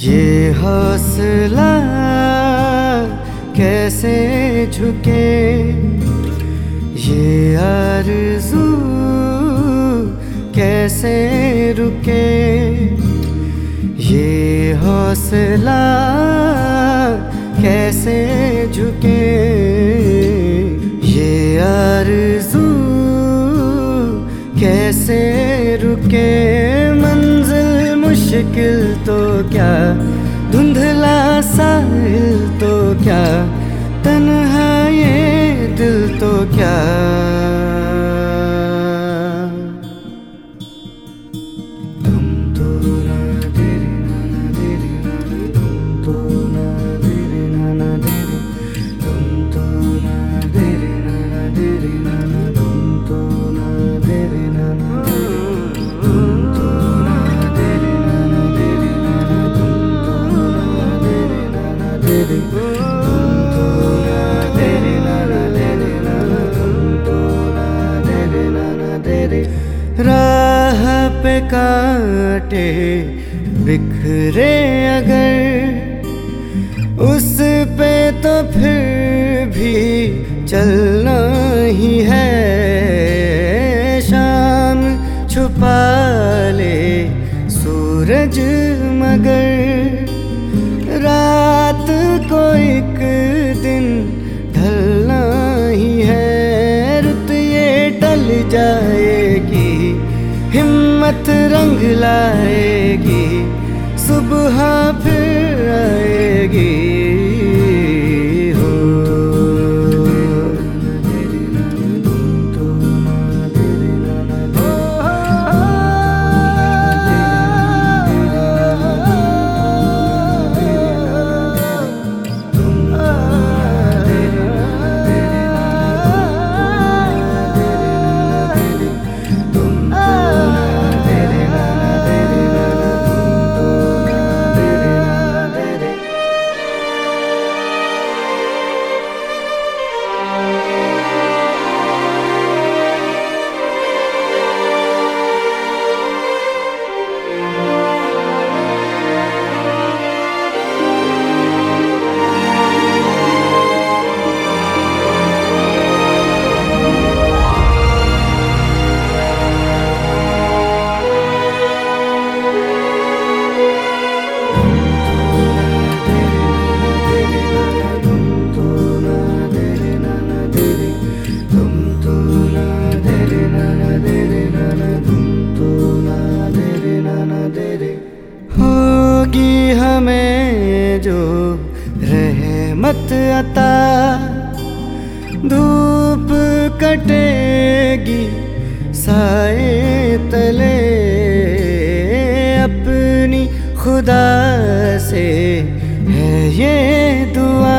ये हौसला कैसे झुके, ये आरज़ू कैसे रुके। ये हौसला कैसे झुके, ये आरज़ू कैसे रुके। मंजिल मुश्किल तो क्या, धुंधला साहिल तो क्या, तन्हा ये दिल तो क्या। राह पे कांटे बिखरे अगर, उस पे तो फिर भी चलना ही है। शाम छुपा ले सूरज मगर, रात को एक दिन ढलना ही है। रुत ये टल जाएगी, हिम्मत रंग लाएगी, सुबह फिर आएगी। होगी हमें जो रहमत अता, धूप कटेगी साए तले। अपनी खुदा से है ये दुआ,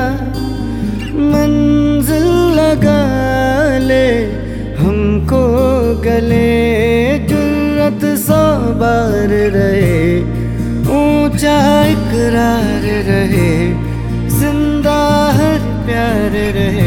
मंजिल लगा ले हमको गले। जुर्रत सौ बार रहे, ऊंचा इकरार रहे, जिंदा हर प्यार रहे।